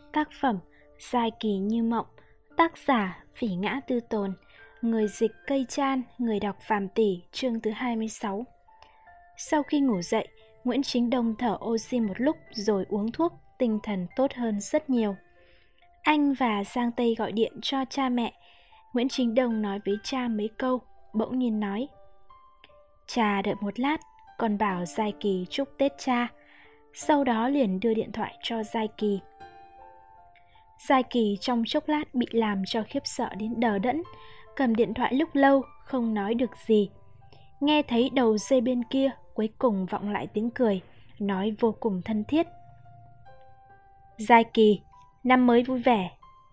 Tác phẩm Giai kỳ như mộng, tác giả Phỉ Ngã Tư Tồn, người dịch Cây Chan, người đọc Phàm Tỷ, chương thứ 26. Sau khi ngủ dậy, Nguyễn Chính Đông thở oxy một lúc rồi uống thuốc, tinh thần tốt hơn rất nhiều. Anh và Giang Tây gọi điện cho cha mẹ. Nguyễn Chính Đông nói với cha mấy câu, bỗng nhiên nói: "Cha đợi một lát, con bảo Giai Kỳ chúc Tết cha." Sau đó liền đưa điện thoại cho Giai Kỳ. Giai Kỳ trong chốc lát bị làm cho khiếp sợ đến đờ đẫn, cầm điện thoại lúc lâu không nói được gì. Nghe thấy đầu dây bên kia cuối cùng vọng lại tiếng cười, nói vô cùng thân thiết: "Giai Kỳ, năm mới vui vẻ."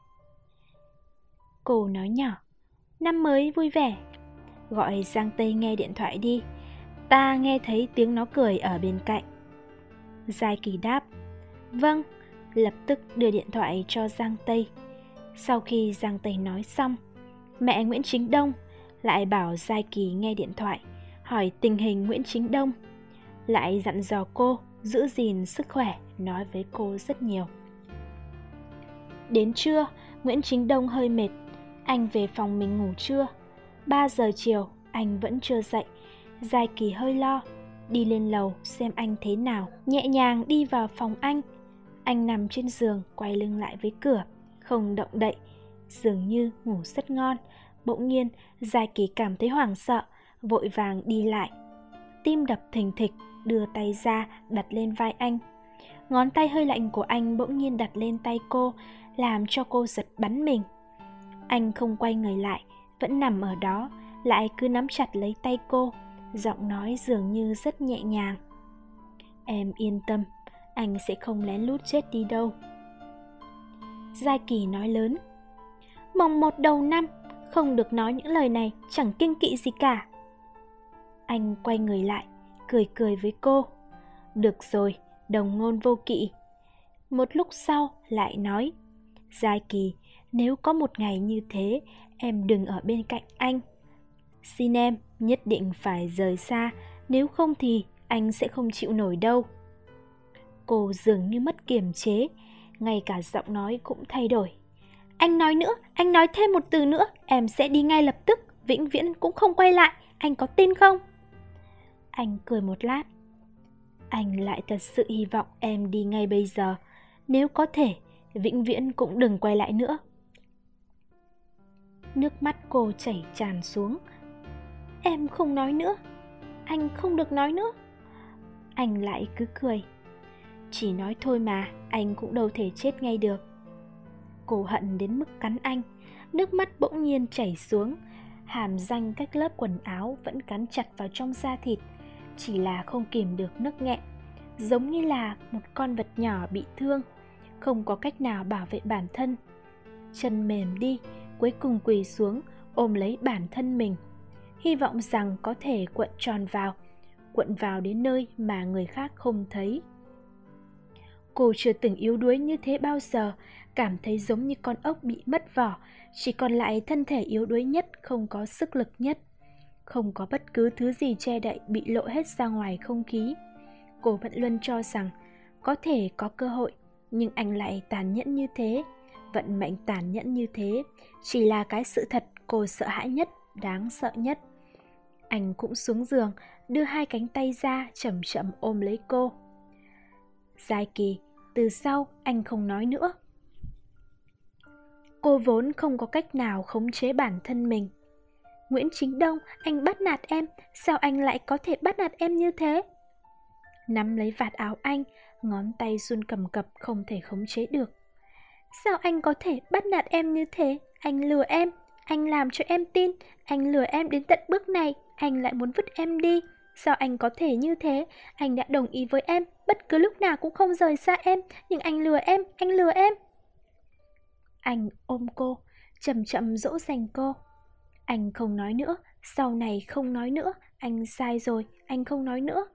Cô nói nhỏ: "Năm mới vui vẻ." Gọi Giang Tây nghe điện thoại đi, ta nghe thấy tiếng nó cười ở bên cạnh. Giai Kỳ đáp: "Vâng." Lập tức đưa điện thoại cho Giang Tây. Sau khi Giang Tây nói xong, mẹ Nguyễn Chính Đông lại bảo Giai Kỳ nghe điện thoại, hỏi tình hình Nguyễn Chính Đông, lại dặn dò cô giữ gìn sức khỏe, nói với cô rất nhiều. Đến trưa, Nguyễn Chính Đông hơi mệt, anh về phòng mình ngủ trưa. 3 giờ chiều, anh vẫn chưa dậy. Giai Kỳ hơi lo, đi lên lầu xem anh thế nào, nhẹ nhàng đi vào phòng anh. Anh nằm trên giường, quay lưng lại với cửa, không động đậy, dường như ngủ rất ngon. Bỗng nhiên, Giai Kỳ cảm thấy hoảng sợ, vội vàng đi lại. Tim đập thình thịch, đưa tay ra đặt lên vai anh. Ngón tay hơi lạnh của anh bỗng nhiên đặt lên tay cô, làm cho cô giật bắn mình. Anh không quay người lại, vẫn nằm ở đó, lại cứ nắm chặt lấy tay cô, giọng nói dường như rất nhẹ nhàng: "Em yên tâm, anh sẽ không lén lút chết đi đâu." Giai Kỳ nói lớn: "Mồng 1 đầu năm, không được nói những lời này, chẳng kiêng kỵ gì cả." Anh quay người lại, cười cười với cô: "Được rồi, đồng ngôn vô kỵ." Một lúc sau lại nói: "Giai Kỳ, nếu có một ngày như thế, em đừng ở bên cạnh anh. Xin em nhất định phải rời xa, nếu không thì anh sẽ không chịu nổi đâu." Cô dường như mất kiềm chế, ngay cả giọng nói cũng thay đổi. "Anh nói nữa, anh nói thêm một từ nữa, em sẽ đi ngay lập tức, vĩnh viễn cũng không quay lại, anh có tin không?" Anh cười một lát: "Anh lại thật sự hy vọng em đi ngay bây giờ, nếu có thể, vĩnh viễn cũng đừng quay lại nữa." Nước mắt cô chảy tràn xuống. "Em không nói nữa, anh không được nói nữa." Anh lại cứ cười: "Chỉ nói thôi mà, anh cũng đâu thể chết ngay được." Cô hận đến mức cắn anh, nước mắt bỗng nhiên chảy xuống, hàm răng cách lớp quần áo vẫn cắn chặt vào trong da thịt, chỉ là không kìm được nức nghẹn, giống như là một con vật nhỏ bị thương, không có cách nào bảo vệ bản thân. Chân mềm đi, cuối cùng quỳ xuống ôm lấy bản thân mình, hy vọng rằng có thể cuộn vào đến nơi mà người khác không thấy. Cô chưa từng yếu đuối như thế bao giờ, cảm thấy giống như con ốc bị mất vỏ, chỉ còn lại thân thể yếu đuối nhất, không có sức lực nhất. Không có bất cứ thứ gì che đậy, bị lộ hết ra ngoài không khí. Cô vẫn luôn cho rằng có thể có cơ hội, nhưng anh lại tàn nhẫn như thế. Vận mệnh tàn nhẫn như thế chỉ là cái sự thật cô sợ hãi nhất, đáng sợ nhất. Anh cũng xuống giường, đưa 2 cánh tay ra, chậm chậm ôm lấy cô. "Giai Kỳ, từ sau anh không nói nữa." Cô vốn không có cách nào khống chế bản thân mình. "Nguyễn Chính Đông, anh bắt nạt em, sao anh lại có thể bắt nạt em như thế?" Nắm lấy vạt áo anh, ngón tay run cầm cập không thể khống chế được. "Sao anh có thể bắt nạt em như thế? Anh lừa em, anh làm cho em tin, anh lừa em đến tận bước này, anh lại muốn vứt em đi. Sao anh có thể như thế? Anh đã đồng ý với em, bất cứ lúc nào cũng không rời xa em, nhưng anh lừa em, anh lừa em." Anh ôm cô, chậm chậm dỗ dành cô. "Anh không nói nữa, sau này không nói nữa, anh sai rồi, anh không nói nữa."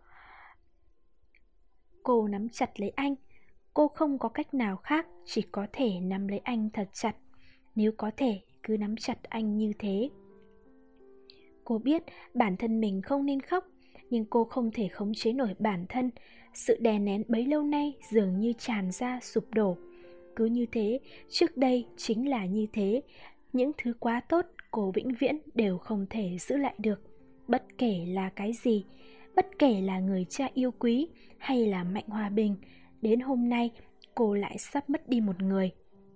Cô nắm chặt lấy anh. Cô không có cách nào khác, chỉ có thể nắm lấy anh thật chặt. Nếu có thể, cứ nắm chặt anh như thế. Cô biết bản thân mình không nên khóc, nhưng cô không thể khống chế nổi bản thân. Sự đè nén bấy lâu nay dường như tràn ra sụp đổ. cứ như thế, trước đây chính là như thế. Những thứ quá tốt cô vĩnh viễn đều không thể giữ lại được. Bất kể là cái gì, bất kể là người cha yêu quý hay là Mạnh Hòa Bình, đến hôm nay cô lại sắp mất đi một người.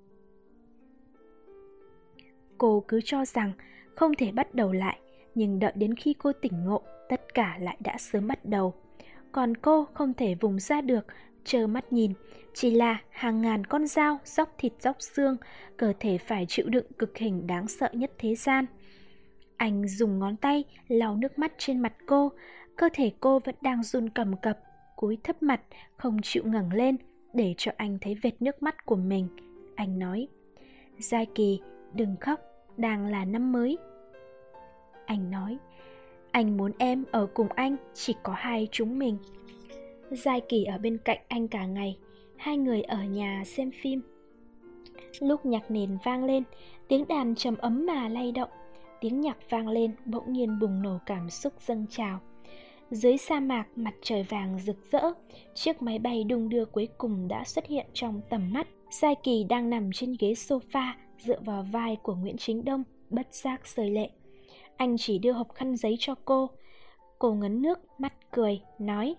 Cô cứ cho rằng không thể bắt đầu lại, nhưng đợi đến khi cô tỉnh ngộ, tất cả lại đã sớm bắt đầu. Còn cô không thể vùng ra được, trơ mắt nhìn, chỉ là hàng ngàn con dao róc thịt róc xương, cơ thể phải chịu đựng cực hình đáng sợ nhất thế gian. Anh dùng ngón tay lau nước mắt trên mặt cô, cơ thể cô vẫn đang run cầm cập, cúi thấp mặt, không chịu ngẩng lên để cho anh thấy vệt nước mắt của mình. Anh nói, Giai Kỳ, đừng khóc, đang là năm mới. Anh nói, anh muốn em ở cùng anh, chỉ có hai chúng mình. Giai Kỳ ở bên cạnh anh cả ngày, hai người ở nhà xem phim. Lúc nhạc nền vang lên, tiếng đàn trầm ấm mà lay động. Tiếng nhạc vang lên bỗng nhiên bùng nổ cảm xúc dâng trào. Dưới sa mạc mặt trời vàng rực rỡ, chiếc máy bay đung đưa cuối cùng đã xuất hiện trong tầm mắt. Giai Kỳ đang nằm trên ghế sofa, dựa vào vai của Nguyễn Chính Đông, bất giác rơi lệ. Anh chỉ đưa hộp khăn giấy cho cô. Cô ngấn nước, mắt cười, nói,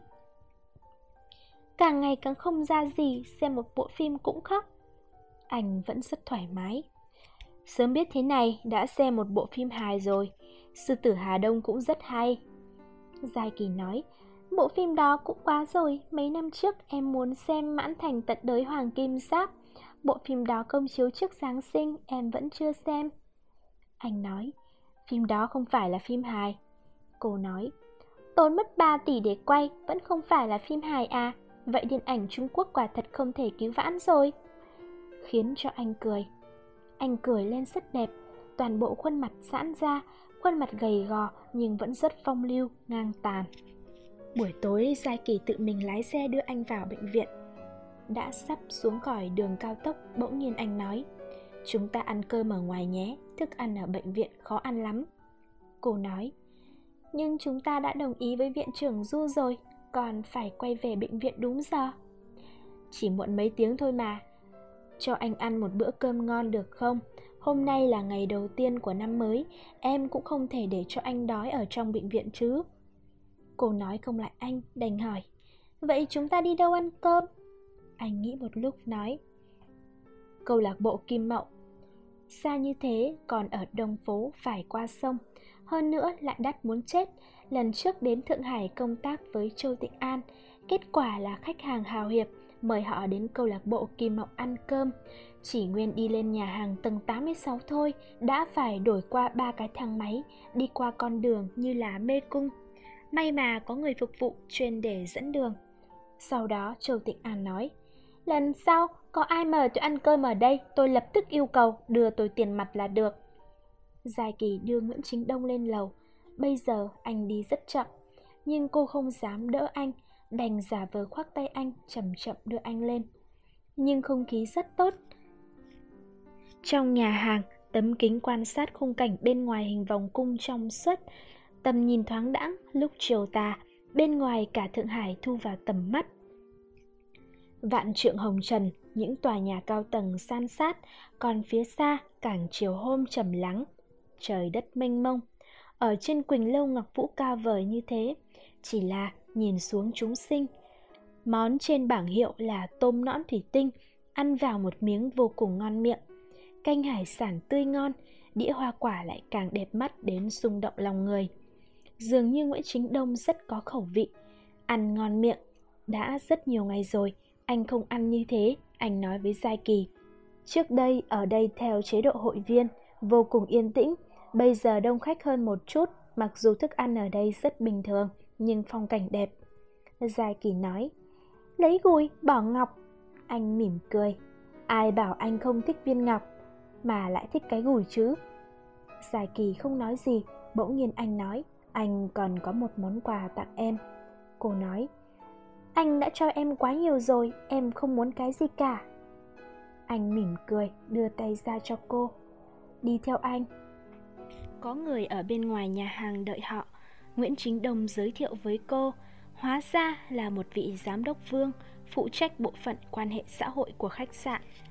càng ngày càng không ra gì, xem một bộ phim cũng khóc. Anh vẫn rất thoải mái. Sớm biết thế này, đã xem một bộ phim hài rồi. Sư tử Hà Đông cũng rất hay. Giai Kỳ nói, bộ phim đó cũng quá rồi. Mấy năm trước em muốn xem Mãn Thành Tận Đới Hoàng Kim Giáp. Bộ phim đó công chiếu trước Giáng sinh, em vẫn chưa xem. Anh nói, phim đó không phải là phim hài. Cô nói, tốn mất 3 tỷ để quay, vẫn không phải là phim hài à? Vậy điện ảnh Trung Quốc quả thật không thể cứu vãn rồi. Khiến cho anh cười. Anh cười lên rất đẹp, toàn bộ khuôn mặt giãn ra, khuôn mặt gầy gò nhưng vẫn rất phong lưu, ngang tàn. Buổi tối, Giai Kỳ tự mình lái xe đưa anh vào bệnh viện. Đã sắp xuống khỏi đường cao tốc, bỗng nhiên anh nói, chúng ta ăn cơm ở ngoài nhé, thức ăn ở bệnh viện khó ăn lắm. Cô nói, nhưng chúng ta đã đồng ý với viện trưởng Du rồi, còn phải quay về bệnh viện đúng giờ. Chỉ muộn mấy tiếng thôi mà. Cho anh ăn một bữa cơm ngon được không? Hôm nay là ngày đầu tiên của năm mới, em cũng không thể để cho anh đói ở trong bệnh viện chứ. Cô nói không lại anh, đành hỏi, vậy chúng ta đi đâu ăn cơm? Anh nghĩ một lúc nói, câu lạc bộ Kim Mậu. Xa như thế, còn ở Đông Phố phải qua sông. Hơn nữa lại đắt muốn chết. Lần trước đến Thượng Hải công tác với Châu Tịnh An, kết quả là khách hàng hào hiệp mời họ đến câu lạc bộ Kim Mộng ăn cơm. Chỉ nguyên đi lên nhà hàng tầng 86 thôi, đã phải đổi qua 3 cái thang máy, đi qua con đường như là mê cung. May mà có người phục vụ chuyên để dẫn đường. Sau đó Châu Tịnh An nói, lần sau có ai mời tôi ăn cơm ở đây, tôi lập tức yêu cầu đưa tôi tiền mặt là được. Giai Kỳ đưa Nguyễn Chính Đông lên lầu. Bây giờ anh đi rất chậm, nhưng cô không dám đỡ anh, đành giả vờ khoác tay anh, chậm chậm đưa anh lên. Nhưng không khí rất tốt. Trong nhà hàng, tấm kính quan sát khung cảnh bên ngoài hình vòng cung trong suốt, tầm nhìn thoáng đãng. Lúc chiều tà, bên ngoài cả Thượng Hải thu vào tầm mắt. Vạn trượng hồng trần, những tòa nhà cao tầng san sát, còn phía xa cảng chiều hôm trầm lắng, trời đất mênh mông. Ở trên Quỳnh Lâu Ngọc Vũ cao vời như thế, chỉ là nhìn xuống chúng sinh. Món trên bảng hiệu là tôm nõn thủy tinh, ăn vào một miếng vô cùng ngon miệng. Canh hải sản tươi ngon, đĩa hoa quả lại càng đẹp mắt đến rung động lòng người. Dường như Nguyễn Chính Đông rất có khẩu vị, ăn ngon miệng. Đã rất nhiều ngày rồi, anh không ăn như thế, anh nói với Giai Kỳ. Trước đây ở đây theo chế độ hội viên, vô cùng yên tĩnh. Bây giờ đông khách hơn một chút, mặc dù thức ăn ở đây rất bình thường, nhưng phong cảnh đẹp. Giai Kỳ nói, lấy gùi, bỏ ngọc. Anh mỉm cười, ai bảo anh không thích viên ngọc, mà lại thích cái gùi chứ. Giai Kỳ không nói gì, bỗng nhiên anh nói, anh còn có một món quà tặng em. Cô nói, anh đã cho em quá nhiều rồi, em không muốn cái gì cả. Anh mỉm cười, đưa tay ra cho cô. Đi theo anh. Có người ở bên ngoài nhà hàng đợi họ. Nguyễn Chính Đông giới thiệu với cô, hóa ra là một vị giám đốc Vương, phụ trách bộ phận quan hệ xã hội của khách sạn.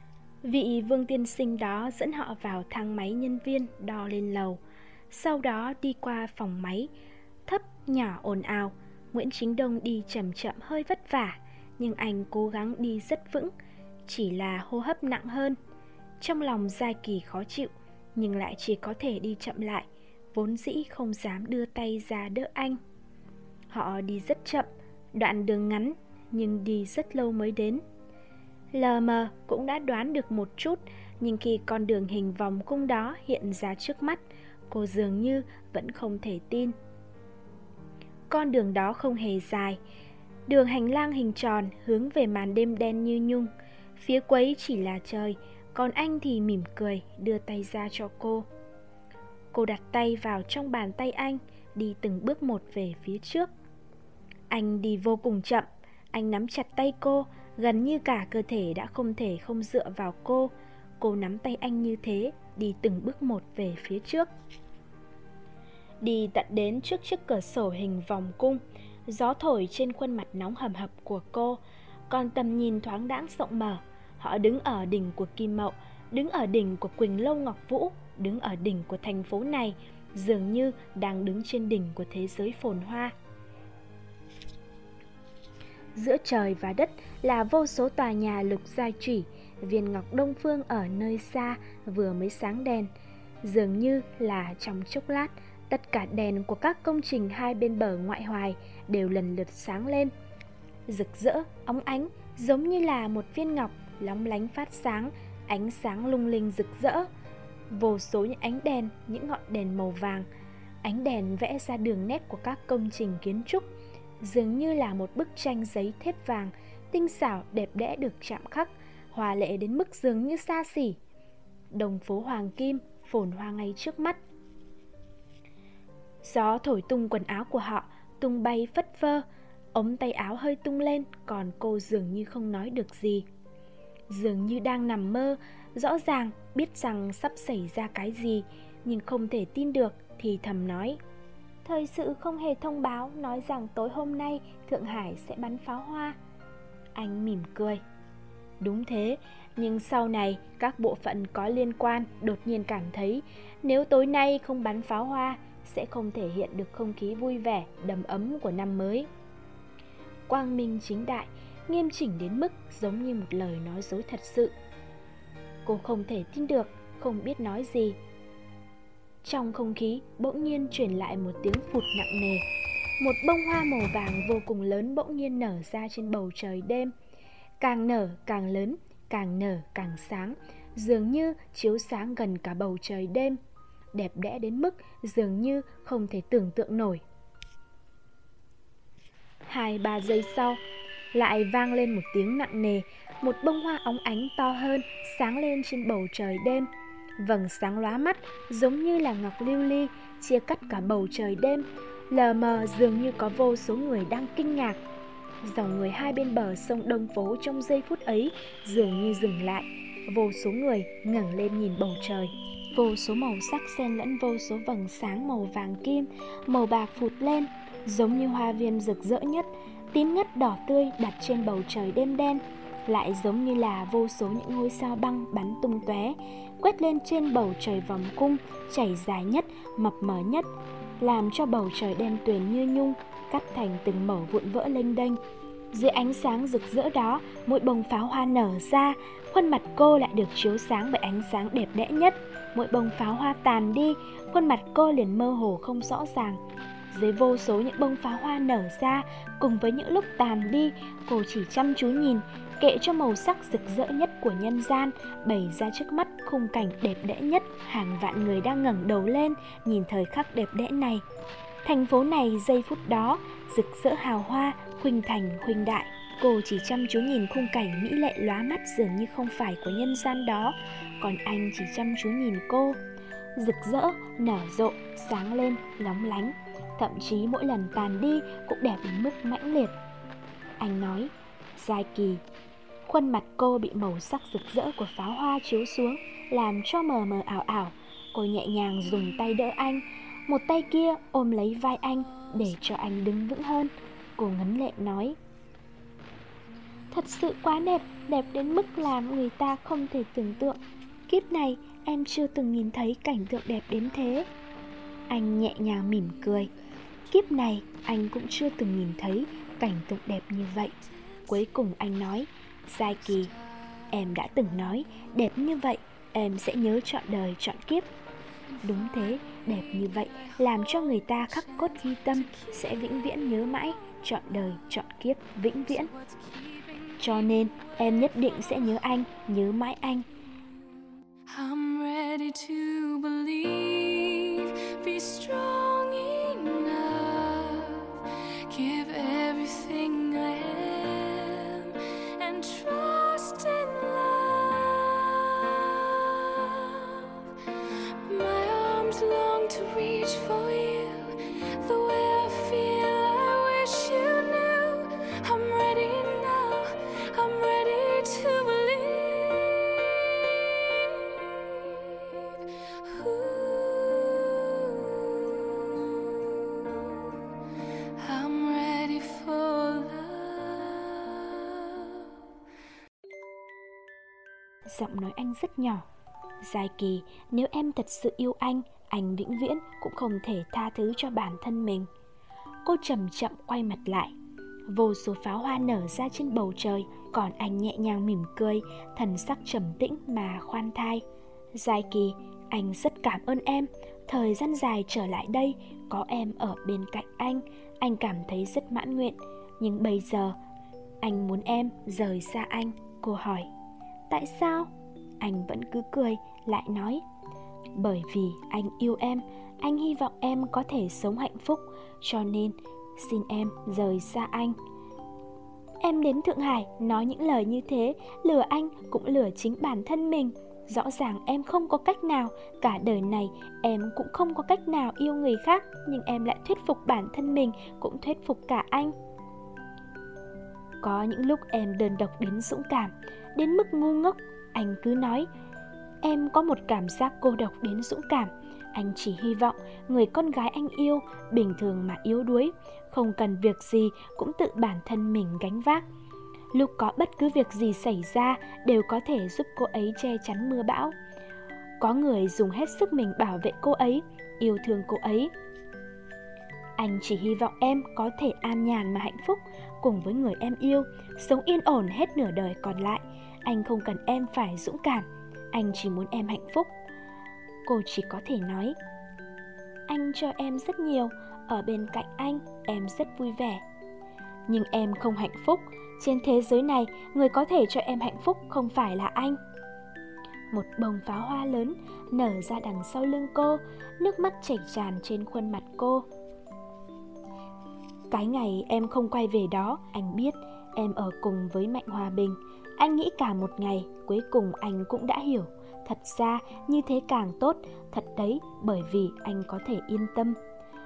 Vị Vương tiên sinh đó dẫn họ vào thang máy nhân viên đo lên lầu. Sau đó đi qua phòng máy, thấp nhỏ ồn ào. Nguyễn Chính Đông đi chậm chậm hơi vất vả, nhưng anh cố gắng đi rất vững, chỉ là hô hấp nặng hơn. Trong lòng Giai Kỳ khó chịu, nhưng lại chỉ có thể đi chậm lại, vốn dĩ không dám đưa tay ra đỡ anh. Họ đi rất chậm, đoạn đường ngắn, nhưng đi rất lâu mới đến. Lờ mờ cũng đã đoán được một chút, nhưng khi con đường hình vòng cung đó hiện ra trước mắt, cô dường như vẫn không thể tin. Con đường đó không hề dài, đường hành lang hình tròn hướng về màn đêm đen như nhung. Phía cuối chỉ là trời, còn anh thì mỉm cười đưa tay ra cho cô. Cô đặt tay vào trong bàn tay anh, đi từng bước một về phía trước. Anh đi vô cùng chậm, anh nắm chặt tay cô, gần như cả cơ thể đã không thể không dựa vào cô. Cô nắm tay anh như thế, đi từng bước một về phía trước. Đi tận đến trước chiếc cửa sổ hình vòng cung, gió thổi trên khuôn mặt nóng hầm hập của cô, còn tầm nhìn thoáng đãng rộng mở. Họ đứng ở đỉnh của Kim Mậu, đứng ở đỉnh của Quỳnh Lâu Ngọc Vũ, đứng ở đỉnh của thành phố này, dường như đang đứng trên đỉnh của thế giới phồn hoa. Giữa trời và đất là vô số tòa nhà lục giai trủy, viên ngọc đông phương ở nơi xa vừa mới sáng đèn. Dường như là trong chốc lát, tất cả đèn của các công trình hai bên bờ ngoại hoài đều lần lượt sáng lên, rực rỡ, óng ánh, giống như là một viên ngọc lóng lánh phát sáng, ánh sáng lung linh rực rỡ. Vô số những ánh đèn, những ngọn đèn màu vàng, ánh đèn vẽ ra đường nét của các công trình kiến trúc, dường như là một bức tranh giấy thép vàng, tinh xảo đẹp đẽ được chạm khắc, hòa lệ đến mức dường như xa xỉ. Đồng phố hoàng kim phồn hoa ngay trước mắt. Gió thổi tung quần áo của họ, tung bay phất phơ, ống tay áo hơi tung lên, còn cô dường như không nói được gì. Dường như đang nằm mơ, rõ ràng biết rằng sắp xảy ra cái gì, nhưng không thể tin được thì thầm nói: thời sự không hề thông báo nói rằng tối hôm nay Thượng Hải sẽ bắn pháo hoa. Anh mỉm cười. Đúng thế, nhưng sau này các bộ phận có liên quan đột nhiên cảm thấy nếu tối nay không bắn pháo hoa sẽ không thể hiện được không khí vui vẻ, đầm ấm của năm mới. Quang minh chính đại, nghiêm chỉnh đến mức giống như một lời nói dối thật sự. Cô không thể tin được, không biết nói gì. Trong không khí bỗng nhiên truyền lại một tiếng phụt nặng nề. Một bông hoa màu vàng vô cùng lớn bỗng nhiên nở ra trên bầu trời đêm. Càng nở càng lớn, càng nở càng sáng, dường như chiếu sáng gần cả bầu trời đêm, đẹp đẽ đến mức dường như không thể tưởng tượng nổi. 2-3 giây sau, lại vang lên một tiếng nặng nề. Một bông hoa óng ánh to hơn sáng lên trên bầu trời đêm. Vầng sáng lóa mắt, giống như là ngọc lưu ly, chia cắt cả bầu trời đêm. Lờ mờ dường như có vô số người đang kinh ngạc. Dòng người hai bên bờ sông Đông Phố trong giây phút ấy dường như dừng lại. Vô số người ngẩng lên nhìn bầu trời. Vô số màu sắc xen lẫn vô số vầng sáng màu vàng kim, màu bạc phụt lên, giống như hoa viên rực rỡ nhất, tím ngắt đỏ tươi đặt trên bầu trời đêm đen, lại giống như là vô số những ngôi sao băng bắn tung tóe, quét lên trên bầu trời vòng cung, chảy dài nhất, mập mờ nhất, làm cho bầu trời đen tuyền như nhung, cắt thành từng mẩu vụn vỡ lênh đênh. Dưới ánh sáng rực rỡ đó, mỗi bông pháo hoa nở ra, khuôn mặt cô lại được chiếu sáng bởi ánh sáng đẹp đẽ nhất. Mỗi bông pháo hoa tàn đi, khuôn mặt cô liền mơ hồ không rõ ràng. Dưới vô số những bông pháo hoa nở ra, cùng với những lúc tàn đi, cô chỉ chăm chú nhìn, kệ cho màu sắc rực rỡ nhất của nhân gian bày ra trước mắt khung cảnh đẹp đẽ nhất. Hàng vạn người đang ngẩng đầu lên nhìn thời khắc đẹp đẽ này. Thành phố này giây phút đó rực rỡ hào hoa, khuynh thành khuynh đại. Cô chỉ chăm chú nhìn khung cảnh mỹ lệ lóa mắt dường như không phải của nhân gian đó, còn anh chỉ chăm chú nhìn cô. Rực rỡ, nở rộ, sáng lên, lóng lánh, thậm chí mỗi lần tàn đi cũng đẹp đến mức mãnh liệt. Anh nói: Giai Kỳ. Khuôn mặt cô bị màu sắc rực rỡ của pháo hoa chiếu xuống, làm cho mờ mờ ảo ảo. Cô nhẹ nhàng dùng tay đỡ anh, một tay kia ôm lấy vai anh để cho anh đứng vững hơn. Cô ngấn lệ nói: thật sự quá đẹp, đẹp đến mức làm người ta không thể tưởng tượng. Kiếp này em chưa từng nhìn thấy cảnh tượng đẹp đến thế. Anh nhẹ nhàng mỉm cười. Kiếp này anh cũng chưa từng nhìn thấy cảnh tượng đẹp như vậy. Cuối cùng anh nói, Giai Kỳ, em đã từng nói đẹp như vậy em sẽ nhớ trọn đời trọn kiếp. Đúng thế, đẹp như vậy làm cho người ta khắc cốt ghi tâm, sẽ vĩnh viễn nhớ mãi, trọn đời trọn kiếp, vĩnh viễn. Cho nên em nhất định sẽ nhớ anh, nhớ mãi anh. I'm ready to believe, be strong enough, give everything I am, and trust in love. My arms long to reach for you, the way I feel I wish you knew. I'm ready now, I'm ready to believe. I'm ready for love. Giọng nói anh rất nhỏ. Giai Kỳ, nếu em thật sự yêu anh vĩnh viễn cũng không thể tha thứ cho bản thân mình. Cô chậm chậm quay mặt lại. Vô số pháo hoa nở ra trên bầu trời, còn anh nhẹ nhàng mỉm cười, thần sắc trầm tĩnh mà khoan thai. Giai Kỳ, anh rất cảm ơn em. Thời gian dài trở lại đây, có em ở bên cạnh anh cảm thấy rất mãn nguyện. Nhưng bây giờ, anh muốn em rời xa anh. Cô hỏi, tại sao? Anh vẫn cứ cười, lại nói, bởi vì anh yêu em, anh hy vọng em có thể sống hạnh phúc, cho nên xin em rời xa anh. Em đến Thượng Hải nói những lời như thế, lừa anh cũng lừa chính bản thân mình. Rõ ràng em không có cách nào, cả đời này em cũng không có cách nào yêu người khác, nhưng em lại thuyết phục bản thân mình, cũng thuyết phục cả anh. Có những lúc em đơn độc đến dũng cảm, đến mức ngu ngốc. Anh cứ nói, em có một cảm giác cô độc đến dũng cảm. Anh chỉ hy vọng người con gái anh yêu bình thường mà yếu đuối, không cần việc gì cũng tự bản thân mình gánh vác. Lúc có bất cứ việc gì xảy ra đều có thể giúp cô ấy che chắn mưa bão. Có người dùng hết sức mình bảo vệ cô ấy, yêu thương cô ấy. Anh chỉ hy vọng em có thể an nhàn mà hạnh phúc cùng với người em yêu, sống yên ổn hết nửa đời còn lại. Anh không cần em phải dũng cảm, anh chỉ muốn em hạnh phúc. Cô chỉ có thể nói, anh cho em rất nhiều, ở bên cạnh anh em rất vui vẻ. Nhưng em không hạnh phúc, trên thế giới này người có thể cho em hạnh phúc không phải là anh. Một bông pháo hoa lớn nở ra đằng sau lưng cô, nước mắt chảy tràn trên khuôn mặt cô. Cái ngày em không quay về đó, anh biết em ở cùng với Mạnh Hòa Bình. Anh nghĩ cả một ngày, cuối cùng anh cũng đã hiểu. Thật ra như thế càng tốt, thật đấy, bởi vì anh có thể yên tâm.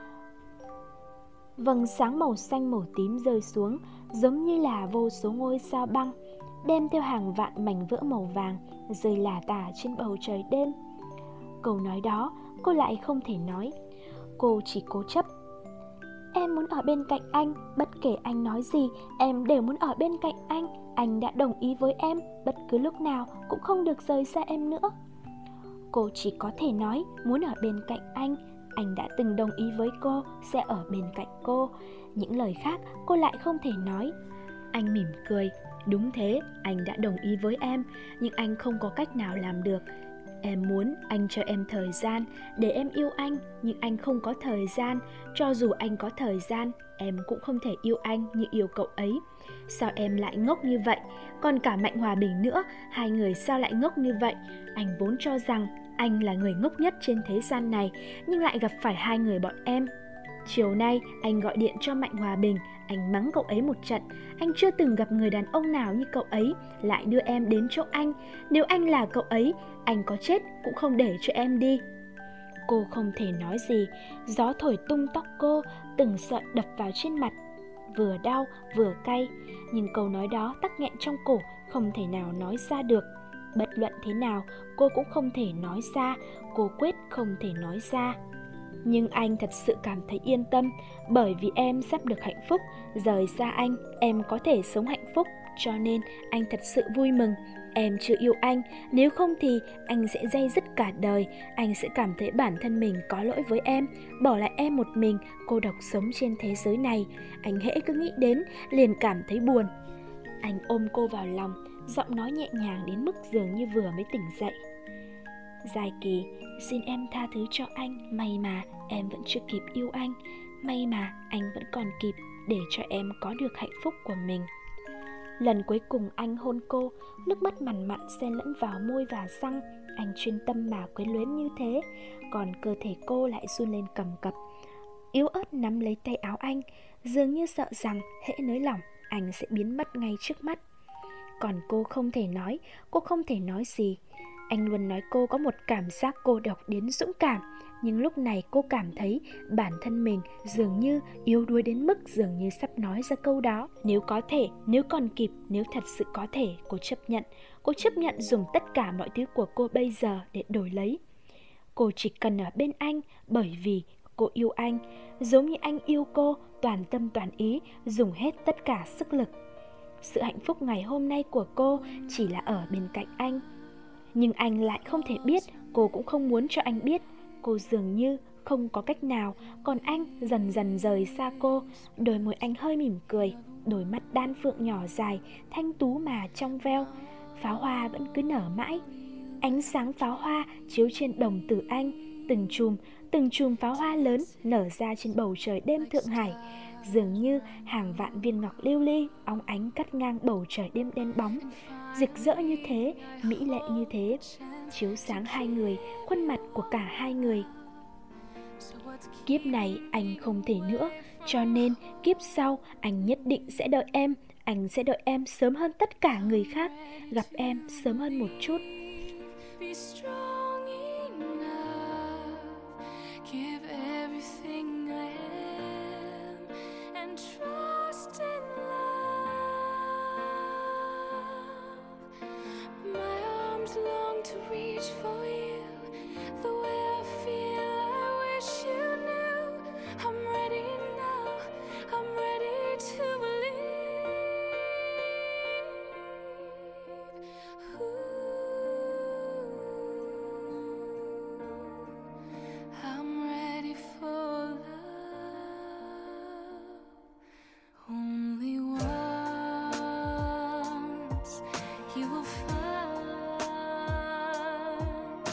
Vầng sáng màu xanh màu tím rơi xuống, giống như là vô số ngôi sao băng, đem theo hàng vạn mảnh vỡ màu vàng, rơi lả tả trên bầu trời đêm. Câu nói đó, cô lại không thể nói. Cô chỉ cố chấp. Em muốn ở bên cạnh anh, bất kể anh nói gì, em đều muốn ở bên cạnh anh. Anh đã đồng ý với em, bất cứ lúc nào cũng không được rời xa em nữa. Cô chỉ có thể nói muốn ở bên cạnh anh đã từng đồng ý với cô sẽ ở bên cạnh cô. Những lời khác cô lại không thể nói. Anh mỉm cười, đúng thế, anh đã đồng ý với em, nhưng anh không có cách nào làm được. Em muốn anh cho em thời gian để em yêu anh, nhưng anh không có thời gian. Cho dù anh có thời gian, em cũng không thể yêu anh như yêu cậu ấy. Sao em lại ngốc như vậy? Còn cả Mạnh Hòa Bình nữa, hai người sao lại ngốc như vậy? Anh vốn cho rằng anh là người ngốc nhất trên thế gian này, nhưng lại gặp phải hai người bọn em. Chiều nay anh gọi điện cho Mạnh Hòa Bình, anh mắng cậu ấy một trận. Anh chưa từng gặp người đàn ông nào như cậu ấy lại đưa em đến chỗ anh. Nếu anh là cậu ấy, anh có chết cũng không để cho em đi. Cô không thể nói gì. Gió thổi tung tóc cô, từng sợi đập vào trên mặt, vừa đau vừa cay. Nhưng câu nói đó tắc nghẹn trong cổ, không thể nào nói ra được. Bất luận thế nào, cô cũng không thể nói ra. Cô quyết không thể nói ra. Nhưng anh thật sự cảm thấy yên tâm, bởi vì em sắp được hạnh phúc. Rời xa anh, em có thể sống hạnh phúc, cho nên anh thật sự vui mừng. Em chưa yêu anh, nếu không thì anh sẽ day dứt cả đời. Anh sẽ cảm thấy bản thân mình có lỗi với em, bỏ lại em một mình, cô độc sống trên thế giới này. Anh hễ cứ nghĩ đến, liền cảm thấy buồn. Anh ôm cô vào lòng, giọng nói nhẹ nhàng đến mức dường như vừa mới tỉnh dậy. Giai Kỳ, xin em tha thứ cho anh. May mà em vẫn chưa kịp yêu anh. May mà anh vẫn còn kịp để cho em có được hạnh phúc của mình. Lần cuối cùng anh hôn cô, nước mắt mằn mặn xen lẫn vào môi và răng. Anh chuyên tâm mà quyến luyến như thế, còn cơ thể cô lại run lên cầm cập. Yếu ớt nắm lấy tay áo anh, dường như sợ rằng hễ nới lỏng, anh sẽ biến mất ngay trước mắt. Còn cô không thể nói gì. Anh luôn nói cô có một cảm giác cô độc đến dũng cảm, nhưng lúc này cô cảm thấy bản thân mình dường như yếu đuối đến mức dường như sắp nói ra câu đó. Nếu có thể, nếu còn kịp, nếu thật sự có thể, cô chấp nhận. Cô chấp nhận dùng tất cả mọi thứ của cô bây giờ để đổi lấy. Cô chỉ cần ở bên anh bởi vì cô yêu anh, giống như anh yêu cô, toàn tâm toàn ý, dùng hết tất cả sức lực. Sự hạnh phúc ngày hôm nay của cô chỉ là ở bên cạnh anh. Nhưng anh lại không thể biết, cô cũng không muốn cho anh biết. Cô dường như không có cách nào, còn anh dần dần rời xa cô. Đôi môi anh hơi mỉm cười, đôi mắt đan phượng nhỏ dài, thanh tú mà trong veo. Pháo hoa vẫn cứ nở mãi. Ánh sáng pháo hoa chiếu trên đồng tử anh, từng chùm pháo hoa lớn nở ra trên bầu trời đêm Thượng Hải, dường như hàng vạn viên ngọc lưu ly óng ánh cắt ngang bầu trời đêm đen bóng, rực rỡ như thế, mỹ lệ như thế, chiếu sáng hai người, khuôn mặt của cả hai người. Kiếp này anh không thể nữa, cho nên kiếp sau anh nhất định sẽ đợi em. Anh sẽ đợi em sớm hơn tất cả người khác, gặp em sớm hơn một chút. Be strong enough, give everything I am, and trust in love. My arms long to reach for you, the way I feel I wish you knew. I'm ready now, I'm ready to believe. I'm ready for love. Only once you will find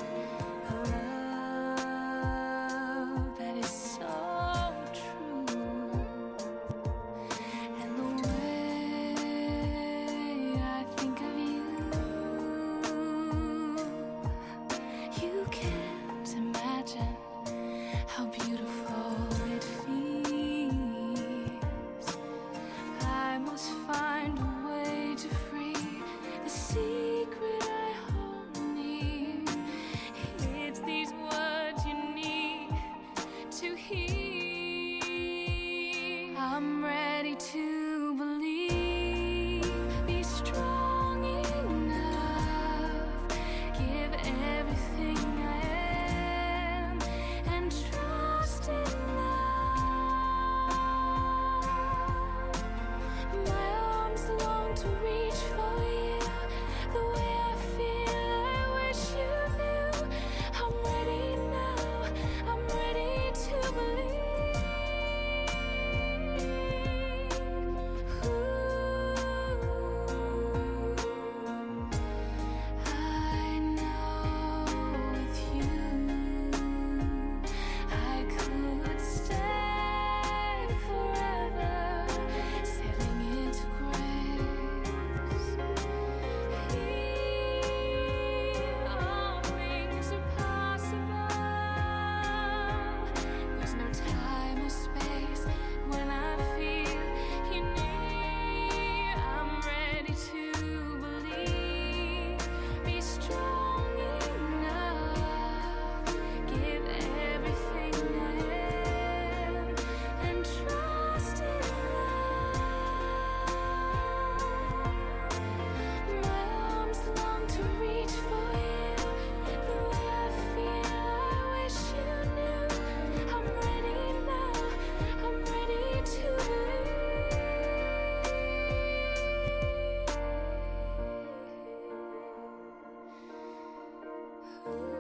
Ooh.